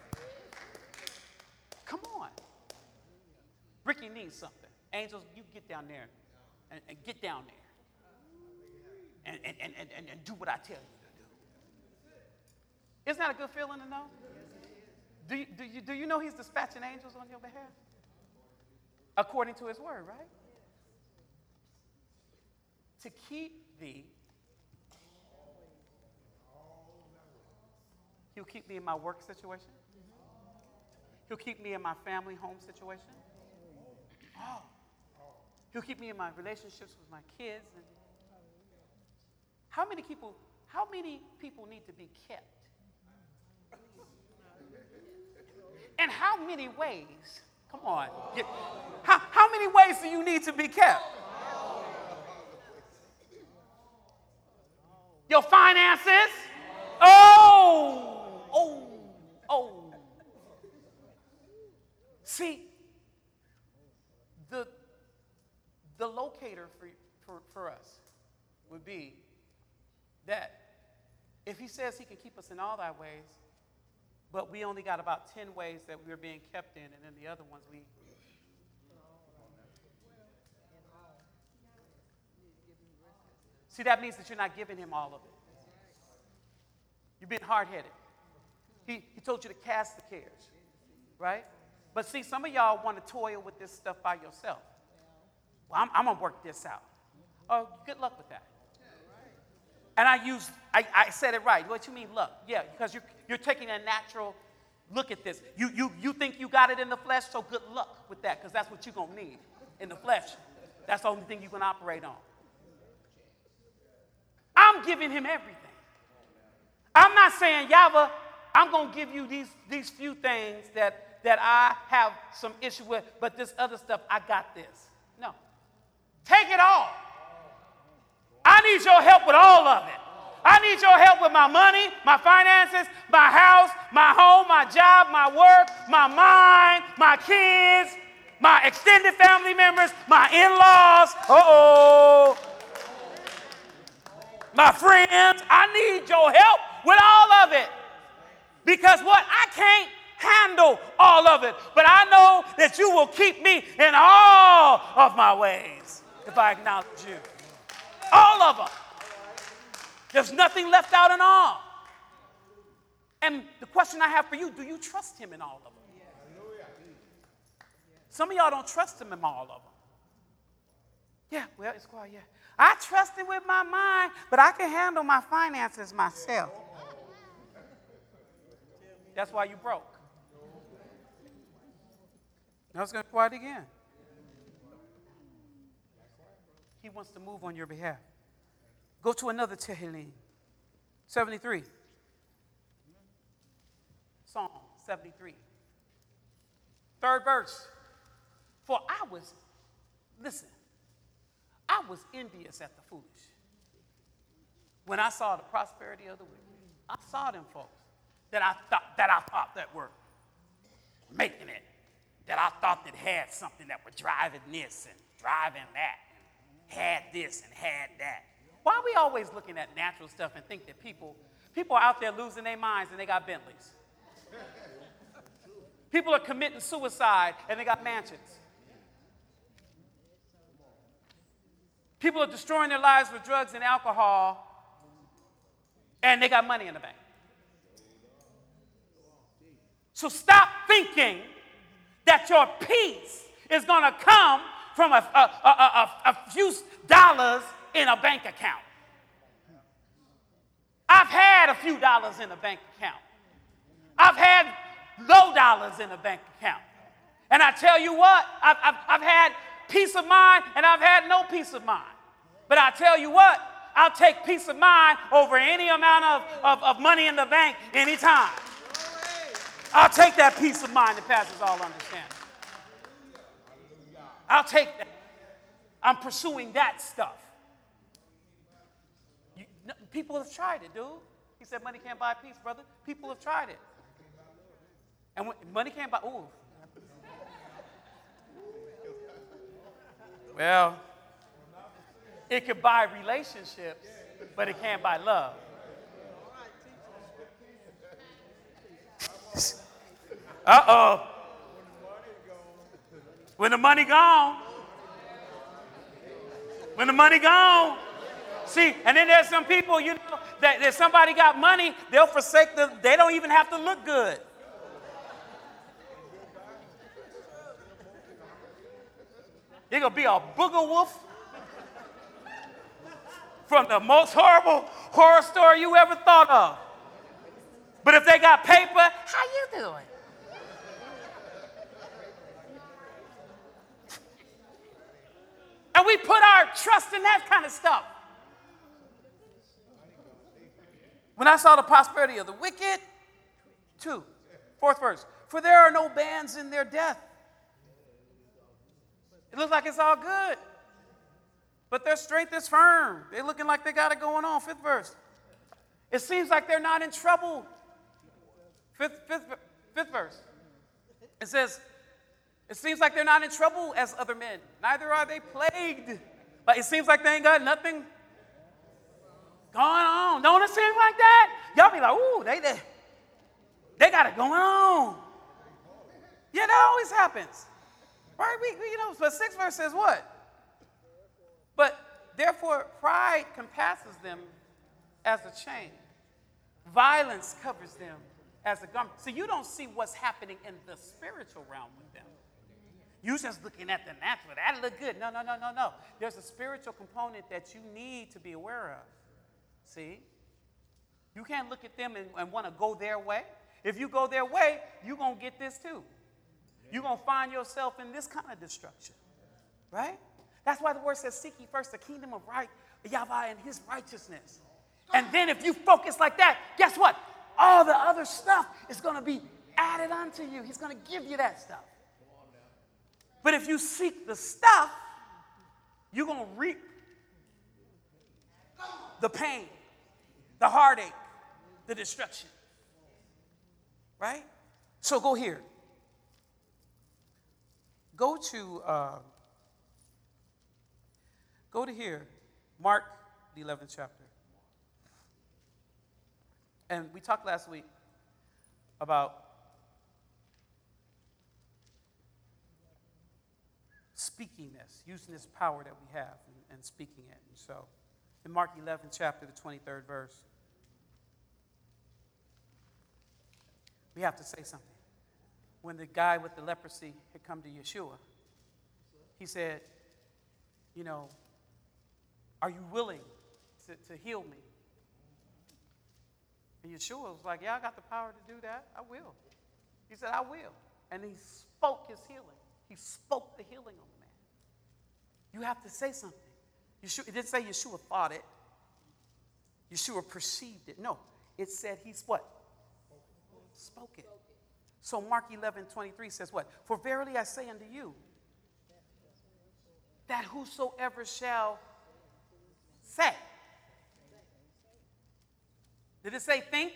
Come on. Ricky needs something. Angels, you get down there and, and get down there and, and, and, and, and do what I tell you to do. Isn't that a good feeling to know? Do you, do you, do you know he's dispatching angels on your behalf? According to his word, right? To keep thee. He'll keep me in my work situation. He'll keep me in my family home situation. Oh. He'll keep me in my relationships with my kids. And how many people, how many people need to be kept? And how many ways, come on, you, how, how many ways do you need to be kept? Your finances? Oh, oh, oh. See, the, the locator for, for, for us would be that if he says he can keep us in all thy ways, but we only got about ten ways that we're being kept in, and then the other ones we... See, that means that you're not giving him all of it. You're being hard-headed. He, he told you to cast the cares, right? But see, some of y'all want to toil with this stuff by yourself. Well, I'm, I'm going to work this out. Oh, good luck with that. And I use, I, I said it right. What you mean, luck? Yeah, because you're, you're taking a natural look at this. You, you, you think you got it in the flesh, so good luck with that, because that's what you're going to need in the flesh. That's the only thing you can operate on. I'm giving him everything. I'm not saying, Yahweh, I'm going to give you these, these few things that, that I have some issue with, but this other stuff, I got this. No. Take it all. I need your help with all of it. I need your help with my money, my finances, my house, my home, my job, my work, my mind, my kids, my extended family members, my in-laws. Uh-oh. My friends. I need your help with all of it. Because what? I can't handle all of it. But I know that you will keep me in all of my ways if I acknowledge you. All of them. There's nothing left out in all. And the question I have for you, do you trust him in all of them? Some of y'all don't trust him in all of them. Yeah, well, it's quiet, yeah. I trust him with my mind, but I can handle my finances myself. That's why you broke. Now it's going to be quiet again. He wants to move on your behalf. Go to another Tehillim. seventy-three. Psalm seventy-three. Third verse. For I was, listen, I was envious at the foolish. When I saw the prosperity of the wicked, I saw them folks that I thought that I thought that were making it, that I thought that had something that were driving this and driving that, and had this and had that. Why are we always looking at natural stuff and think that people, people are out there losing their minds and they got Bentleys? People are committing suicide and they got mansions. People are destroying their lives with drugs and alcohol and they got money in the bank. So stop thinking that your peace is going to come from a, a, a, a, a few dollars in a bank account. I've had a few dollars in a bank account. I've had low dollars in a bank account. And I tell you what, I've, I've, I've had peace of mind and I've had no peace of mind. But I tell you what, I'll take peace of mind over any amount of, of, of money in the bank anytime. I'll take that peace of mind that passes all understanding. I'll take that. I'm pursuing that stuff. You, no, people have tried it, dude. He said money can't buy peace, brother. People have tried it. And when, money can't buy, ooh. Well, it can buy relationships, but it can't buy love. Uh-oh. When the money gone. When the money gone. See, and then there's some people, you know, that if somebody got money, they'll forsake the, they don't even have to look good. They're going to be a booger wolf from the most horrible horror story you ever thought of. But if they got paper, how you doing? And we put our trust in that kind of stuff. When I saw the prosperity of the wicked, two, fourth verse. For there are no bands in their death. It looks like it's all good. But their strength is firm. They're looking like they got it going on. Fifth verse. It seems like they're not in trouble. Fifth, fifth, fifth verse. It says, it seems like they're not in trouble as other men. Neither are they plagued. But it seems like they ain't got nothing going on. Don't it seem like that? Y'all be like, ooh, they, they, they got it going on. Yeah, that always happens. Right? We, we, you know, but sixth verse says what? But therefore, pride compasses them as a chain. Violence covers them as a garment. So you don't see what's happening in the spiritual realm with them. You just looking at the natural. That look good. No, no, no, no, no. There's a spiritual component that you need to be aware of. See? You can't look at them and, and want to go their way. If you go their way, you're going to get this too. You're going to find yourself in this kind of destruction. Right? That's why the word says, seek ye first the kingdom of right, Yahweh and his righteousness. And then if you focus like that, guess what? All the other stuff is going to be added unto you. He's going to give you that stuff. But if you seek the stuff, you're going to reap the pain, the heartache, the destruction. Right? So go here. Go to... Uh, Go to here, Mark, the eleventh chapter. And we talked last week about speaking this, using this power that we have and, and speaking it. And so in Mark eleventh chapter, the twenty-third verse, we have to say something. When the guy with the leprosy had come to Yeshua, he said, you know, are you willing to, to heal me? And Yeshua was like, yeah, I got the power to do that. I will. He said, I will. And he spoke his healing. He spoke the healing on the man. You have to say something. Yeshua, it didn't say Yeshua thought it. Yeshua perceived it. No, it said he's what? Spoke it. So Mark eleven twenty-three says what? For verily I say unto you, that whosoever shall say. Did it say think?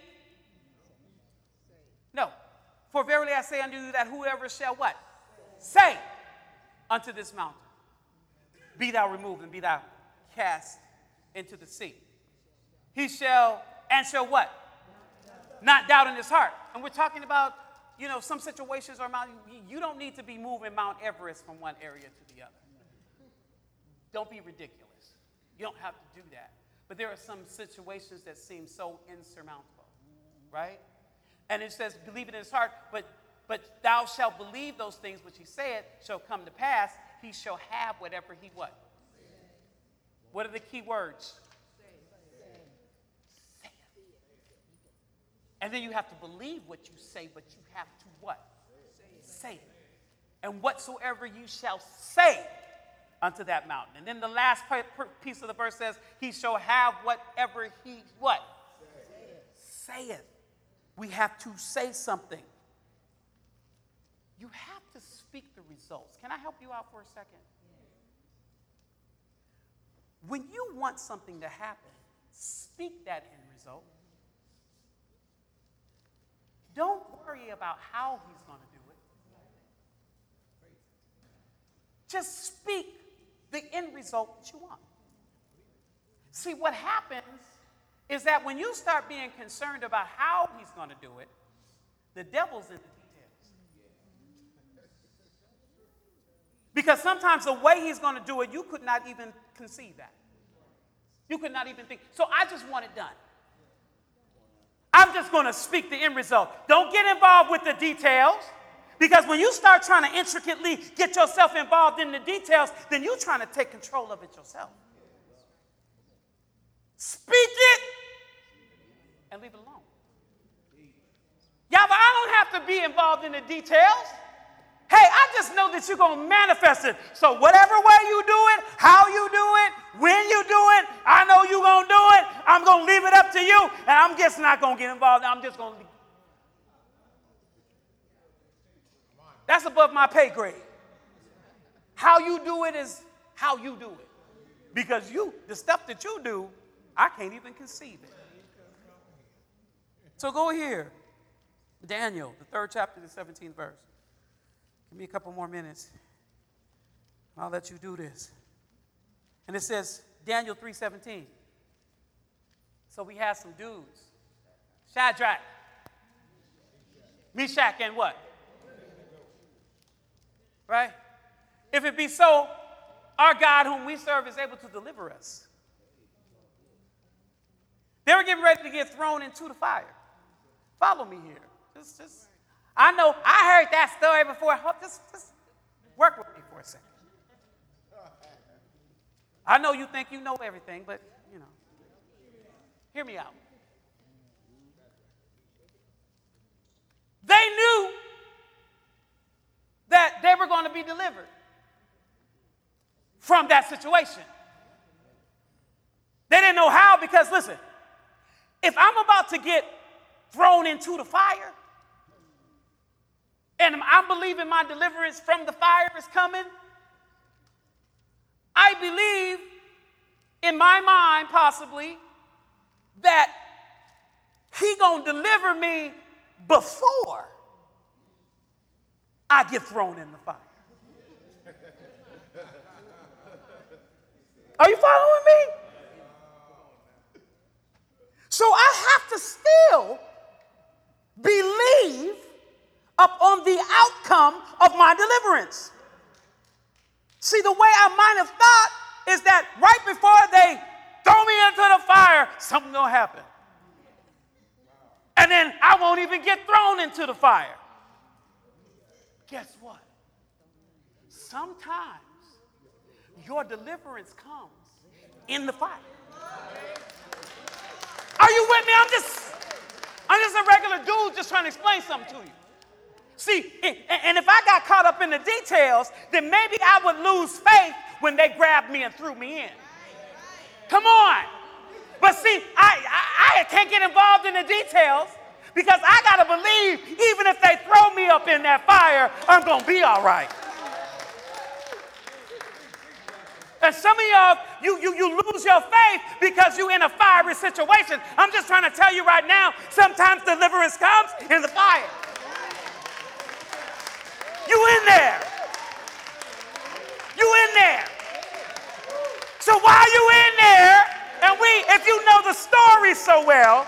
No. For verily I say unto you that whoever shall what? Say unto this mountain, be thou removed and be thou cast into the sea. He shall, and shall what? Not doubt in his heart. And we're talking about, you know, some situations are Mount, you don't need to be moving Mount Everest from one area to the other. Don't be ridiculous. You don't have to do that. But there are some situations that seem so insurmountable, right? And it says, believe it in his heart, but but thou shalt believe those things which he said shall come to pass. He shall have whatever he what? What are the key words? Say it. And then you have to believe what you say, but you have to what? Say it. And whatsoever you shall say unto that mountain. And then the last piece of the verse says, he shall have whatever he, what? Say it. We have to say something. You have to speak the results. Can I help you out for a second? When you want something to happen, speak that end result. Don't worry about how he's going to do it. Just speak the end result that you want. See, what happens is that when you start being concerned about how he's going to do it, the devil's in the details. Because sometimes the way he's going to do it, you could not even conceive that. You could not even think. So I just want it done. I'm just going to speak the end result. Don't get involved with the details. Because when you start trying to intricately get yourself involved in the details, then you're trying to take control of it yourself. Speak it and leave it alone. Yeah, but I don't have to be involved in the details. Hey, I just know that you're going to manifest it. So whatever way you do it, how you do it, when you do it, I know you're going to do it. I'm going to leave it up to you, and I'm just not going to get involved. I'm just going to leave. That's above my pay grade. How you do it is how you do it. Because you, the stuff that you do, I can't even conceive it. So go here. Daniel, the third chapter, the seventeenth verse. Give me a couple more minutes. I'll let you do this. And it says, Daniel three seventeen. So we have some dudes. Shadrach, Meshach, and what? Right? If it be so, our God whom we serve is able to deliver us. They were getting ready to get thrown into the fire. Follow me here. Just, just, I know, I heard that story before. Just, just work with me for a second. I know you think you know everything, but, you know, hear me out. They knew that they were going to be delivered from that situation. They didn't know how because, listen, if I'm about to get thrown into the fire and I'm believing my deliverance from the fire is coming, I believe in my mind possibly that he gonna deliver me before I get thrown in the fire. Are you following me? So I have to still believe upon the outcome of my deliverance. See, the way I might have thought is that right before they throw me into the fire, something's going to happen. And then I won't even get thrown into the fire. Guess what? Sometimes your deliverance comes in the fire. Are you with me? I'm just, I'm just a regular dude just trying to explain something to you. See, and if I got caught up in the details, then maybe I would lose faith when they grabbed me and threw me in. Come on. But see, I, I, I can't get involved in the details because I got to believe even if they throw me up in that fire, I'm going to be all right. And some of y'all, you, you, you lose your faith because you're in a fiery situation. I'm just trying to tell you right now, sometimes deliverance comes in the fire. You in there. You in there. So while you in there, and we, if you know the story so well,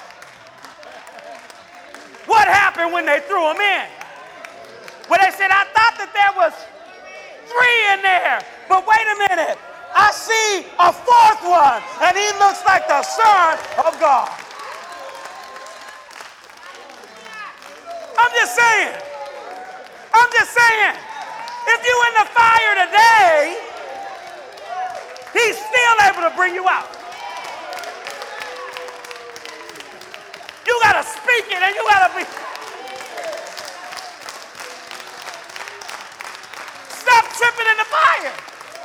what happened when they threw him in? Well, they said, I thought that there was three in there, but wait a minute. I see a fourth one, and he looks like the Son of God. I'm just saying. I'm just saying. If you're in the fire today, he's still able to bring you out. You got to speak it, and you got to be. Stop tripping in the fire.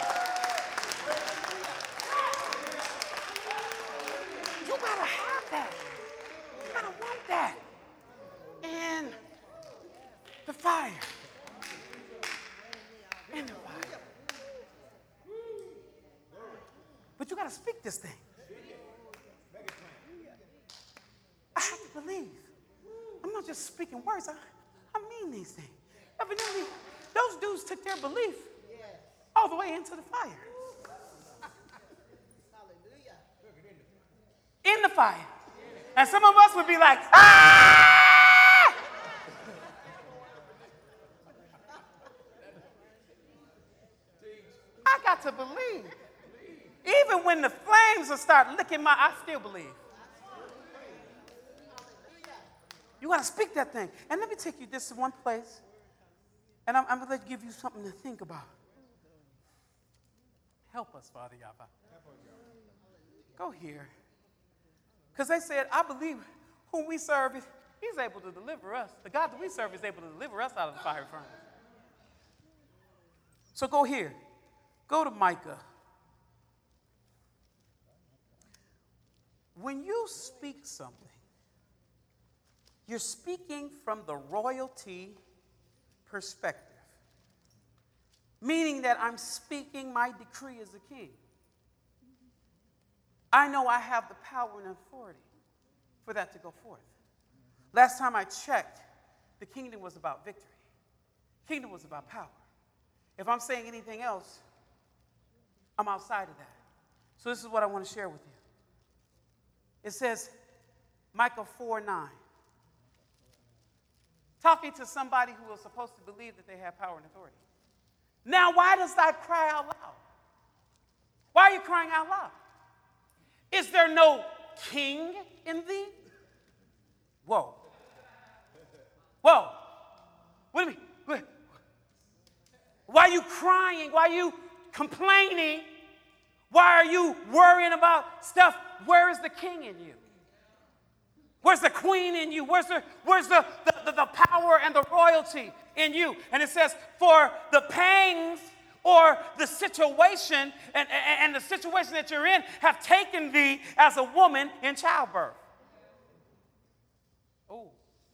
You got to have that. You got to want that. In the fire. In the fire. But you got to speak this thing. I have to believe. I'm not just speaking words. I, I mean these things. Evidently, those dudes took their belief all the way into the fire. In the fire. And some of us would be like, ah! I got to believe. Even when the flames will start licking my, I still believe. You got to speak that thing. And let me take you this to one place. And I'm, I'm going to give you something to think about. Help us, Father Yahweh. Go here. Because they said, I believe whom we serve, he's able to deliver us. The God that we serve is able to deliver us out of the fiery furnace. So go here. Go to Micah. When you speak something, you're speaking from the royalty perspective. meaning that I'm speaking my decree as a king. I know I have the power and authority for that to go forth. Last time I checked, the kingdom was about victory. Kingdom was about power. If I'm saying anything else, I'm outside of that. So this is what I want to share with you. It says, Micah four nine. Talking to somebody who was supposed to believe that they have power and authority. Now, why does that cry out loud? Why are you crying out loud? Is there no king in thee? Whoa. Whoa. What do you mean? Why are you crying? Why are you complaining? Why are you worrying about stuff? Where is the king in you? Where's the queen in you? Where's the, where's the, the, the, the power and the royalty in you? And it says, for the pangs or the situation and, and, and the situation that you're in have taken thee as a woman in childbirth. Oh.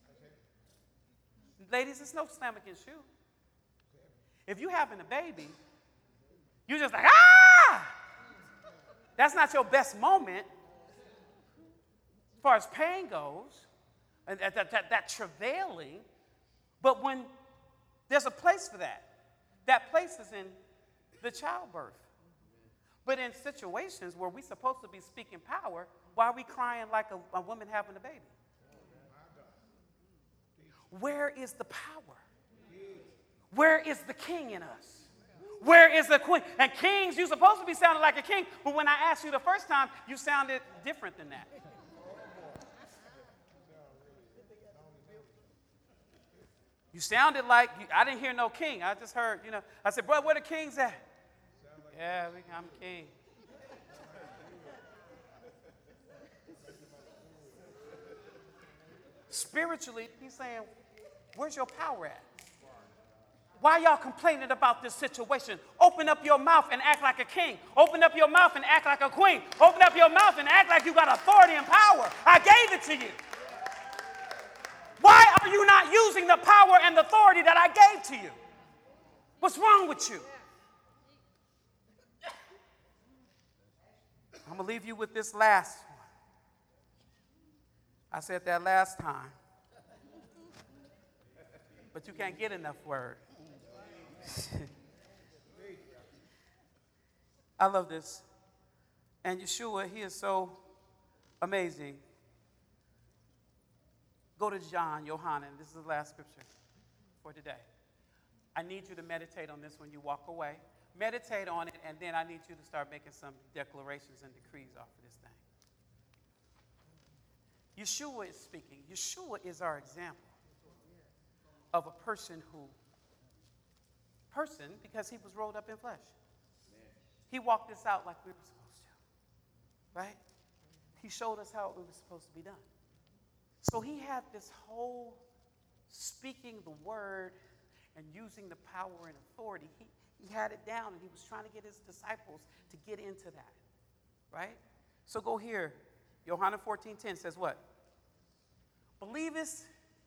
Ladies, it's no slam against you. If you're having a baby, you're just like, ah! That's not your best moment. As far as pain goes, and that, that, that, that travailing, but when there's a place for that, that place is in the childbirth. But in situations where we're supposed to be speaking power, why are we crying like a, a woman having a baby? Where is the power? Where is the king in us? Where is the queen? And kings, you're supposed to be sounding like a king, but when I asked you the first time, you sounded different than that. You sounded like, I didn't hear no king. I just heard, you know, I said, bro, where the kings at? Yeah, I'm king. Spiritually, he's saying, where's your power at? Why y'all complaining about this situation? Open up your mouth and act like a king. Open up your mouth and act like a queen. Open up your mouth and act like you got authority and power. I gave it to you. Why are you not using the power and authority that I gave to you? What's wrong with you? I'm going to leave you with this last one. I said that last time. But you can't get enough word. I love this. And Yeshua, he is so amazing. Go to John, Yohanan. This is the last scripture for today. I need you to meditate on this when you walk away. Meditate on it, and then I need you to start making some declarations and decrees off of this thing. Yeshua is speaking. Yeshua is our example of a person who, person because he was rolled up in flesh. He walked this out like we were supposed to, right? He showed us how it was supposed to be done. So he had this whole speaking the word and using the power and authority. He, he had it down, and he was trying to get his disciples to get into that, right? So go here. Yohanan fourteen ten says what? Believest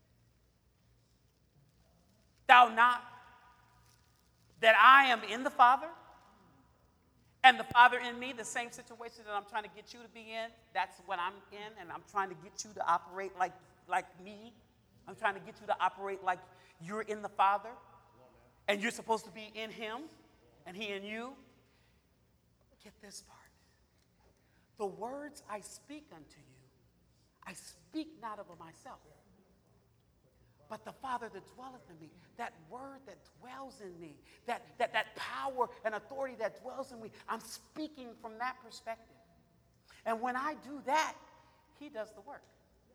thou not that I am in the Father, and the Father in me? The same situation that I'm trying to get you to be in, that's what I'm in, and I'm trying to get you to operate like, like me. I'm trying to get you to operate like you're in the Father, and you're supposed to be in him, and he in you. Get this part. The words I speak unto you, I speak not of myself, but the Father that dwelleth in me, that word that dwells in me, that, that, that power and authority that dwells in me, I'm speaking from that perspective. And when I do that, he does the work.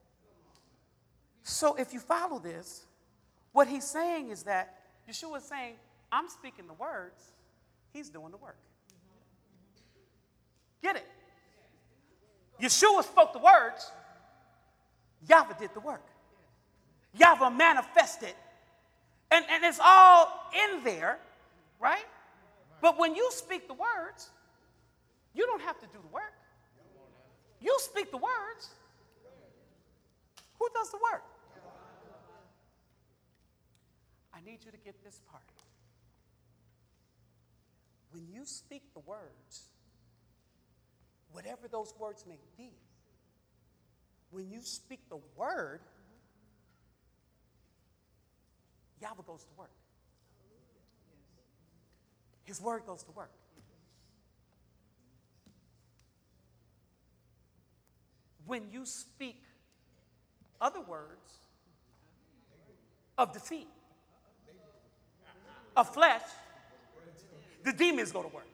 So if you follow this, what he's saying is that Yeshua is saying, I'm speaking the words, he's doing the work. Get it? Yeshua spoke the words, Yahweh did the work. Yahweh manifested, and, and it's all in there, right? But when you speak the words, you don't have to do the work. You speak the words. Who does the work? I need you to get this part. when you speak the words, whatever those words may be, when you speak the word, Yahweh goes to work. His word goes to work. When you speak other words of defeat, of flesh, the demons go to work.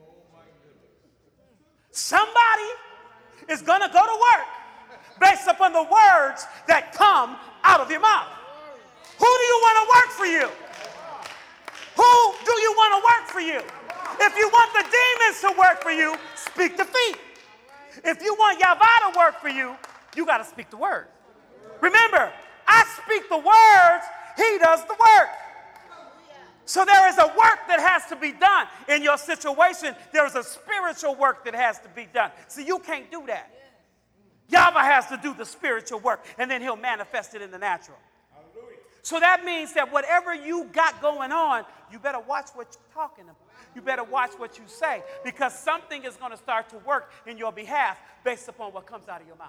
Somebody is going to go to work based upon the words that come out of your mouth. Who do you want to work for you? Who do you want to work for you? If you want the demons to work for you, speak defeat. If you want Yahweh to work for you, you got to speak the word. Remember, I speak the words, he does the work. So there is a work that has to be done in your situation. There is a spiritual work that has to be done. So you can't do that. Yahweh has to do the spiritual work, and then he'll manifest it in the natural. So that means that whatever you got going on, you better watch what you're talking about. You better watch what you say, because something is going to start to work in your behalf based upon what comes out of your mouth.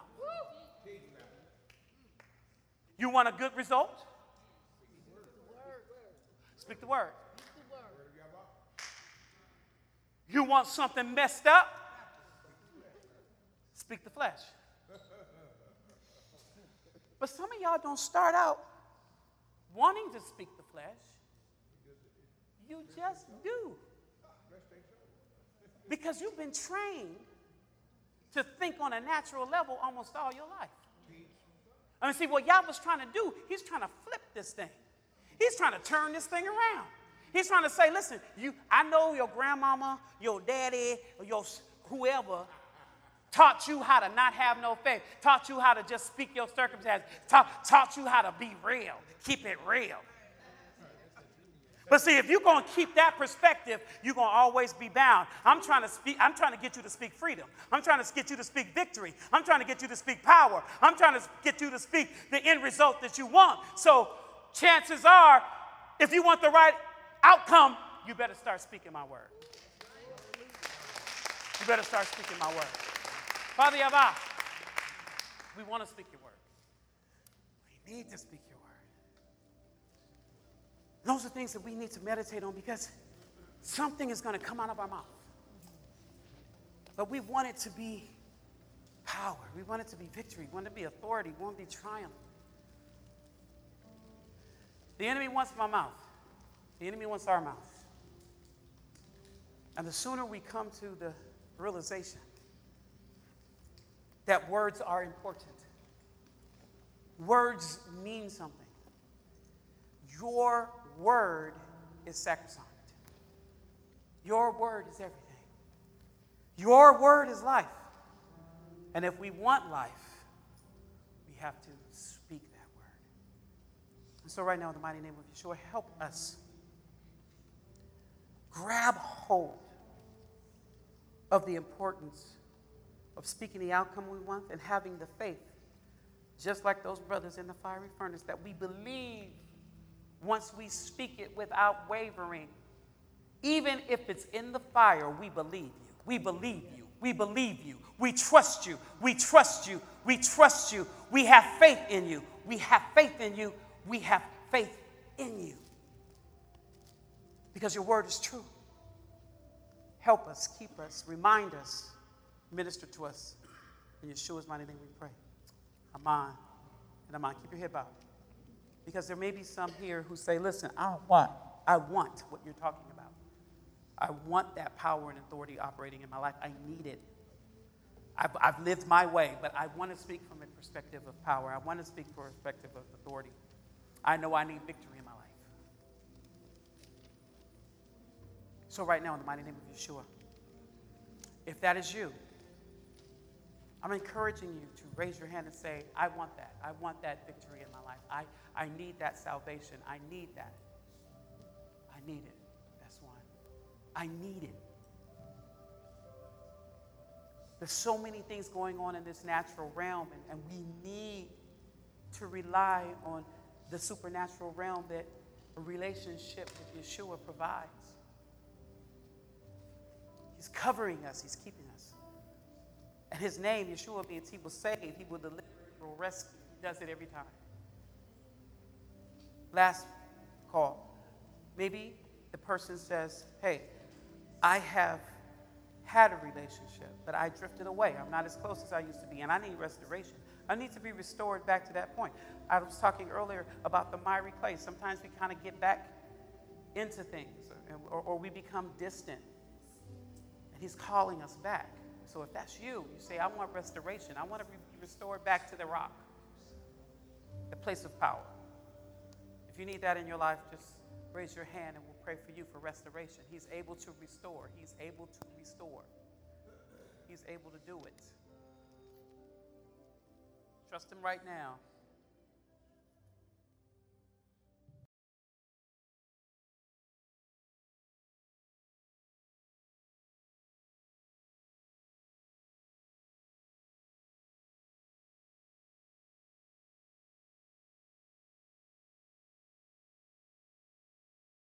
You want a good result? Speak the word. You want something messed up? Speak the flesh. But some of y'all don't start out wanting to speak the flesh. You just do. Because you've been trained to think on a natural level almost all your life. I mean, see, what Yahweh's trying to do, he's trying to flip this thing. He's trying to turn this thing around. He's trying to say, listen, you, I know your grandmama, your daddy, or your whoever taught you how to not have no faith, taught you how to just speak your circumstances, taught, taught you how to be real, keep it real. But see, if you're going to keep that perspective, you're going to always be bound. I'm trying to speak, I'm trying to get you to speak freedom. I'm trying to get you to speak victory. I'm trying to get you to speak power. I'm trying to get you to speak the end result that you want. So chances are, if you want the right outcome, you better start speaking my word. You better start speaking my word. Father Yahweh, we want to speak your word. We need to speak your word. Those are things that we need to meditate on, because something is going to come out of our mouth. But we want it to be power. We want it to be victory. We want it to be authority. We want it to be triumph. The enemy wants my mouth. The enemy wants our mouth. And the sooner we come to the realization that words are important, words mean something. Your word is sacrosanct. Your word is everything. Your word is life. And if we want life, we have to speak that word. And so right now, in the mighty name of Yeshua, help us grab hold of the importance of speaking the outcome we want and having the faith, just like those brothers in the fiery furnace, that we believe once we speak it without wavering. Even if it's in the fire, we believe you. We believe you. We believe you. We trust you. We trust you. We trust you. We have faith in you. We have faith in you. We have faith in you. Because your word is true. Help us, keep us, remind us, minister to us. In Yeshua's mighty name we pray. Amen and amen. Keep your head bowed. Because there may be some here who say, listen, I want, I want what you're talking about. I want that power and authority operating in my life. I need it. I've, I've lived my way, but I want to speak from a perspective of power. I want to speak from a perspective of authority. I know I need victory in my life. So right now, in the mighty name of Yeshua, if that is you, I'm encouraging you to raise your hand and say, I want that. I want that victory in my life. I, I need that salvation. I need that. I need it. That's one. I need it. There's so many things going on in this natural realm, and, and we need to rely on the supernatural realm that a relationship with Yeshua provides. He's covering us. He's keeping us. And his name, Yeshua, means he will save, he will deliver, he will rescue. He does it every time. Last call. Maybe the person says, hey, I have had a relationship, but I drifted away. I'm not as close as I used to be, and I need restoration. I need to be restored back to that point. I was talking earlier about the miry clay. Sometimes we kind of get back into things, or, or we become distant, and he's calling us back. So if that's you, you say, I want restoration. I want to be restored back to the rock, the place of power. If you need that in your life, just raise your hand and we'll pray for you for restoration. He's able to restore. He's able to restore. He's able to do it. Trust him right now.